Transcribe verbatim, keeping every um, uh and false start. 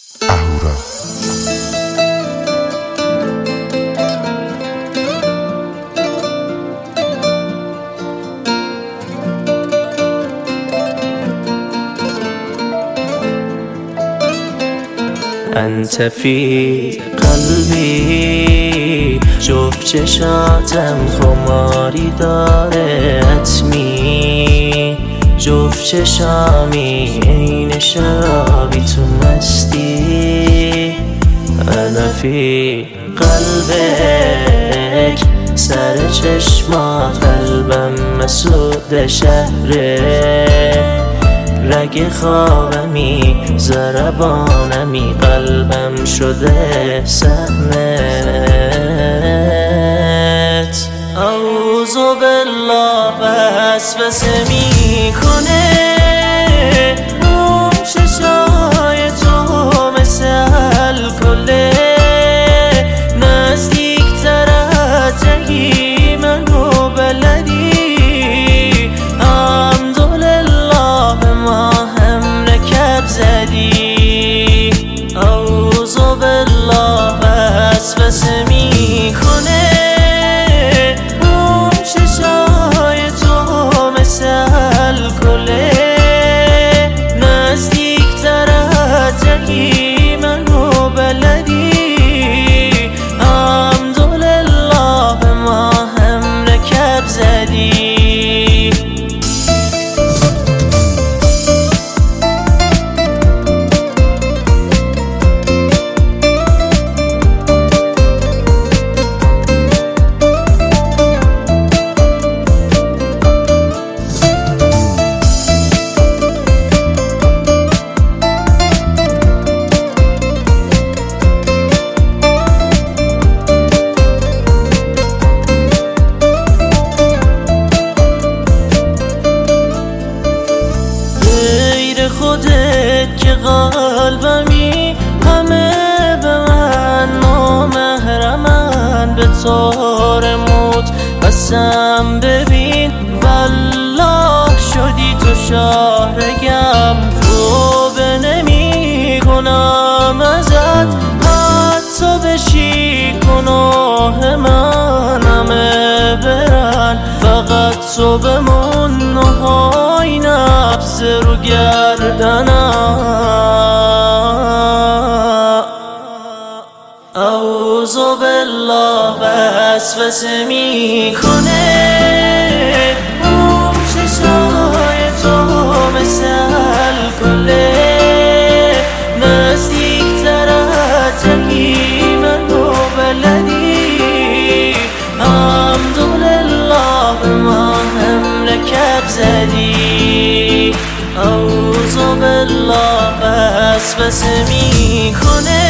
اهورا. انت فی قلبی، جفت چشاتم خماری داره حتمی، جفت چشامی عین شرابی تو مستی. انا فی قلبک، سر چشمات قلبم مسعود شهره، رگ خوابمی ضربانمی قلبم شده سهمت. اعوذ بالله وسوسه میکنه اون چشای تو مثل الکله، نزدیکتر از رگی منو بلدی. اعوذ بالله وسوسه میکنه اون چشای تو مثل الکله، نزدیکتر از رگی منو بلدی. الحمدلله به ما هم رکب زدی. خودت که قلبمی همه به من نامحرمن، به طور موت قسم ببین والله شدی تو شاهرگم. توبه نمی کنم ازت حتی بشی گناه من همه برن، فقط تو بمون نهای نفس رو گردنم. اعوذ بالله وسوسه میکنه اون چشای تو مثل الکله، نزدیکتر از رگی منو بلدی. الحمدلله به ما هم رکب زدی. اعوذ بالله وسوسه میکنه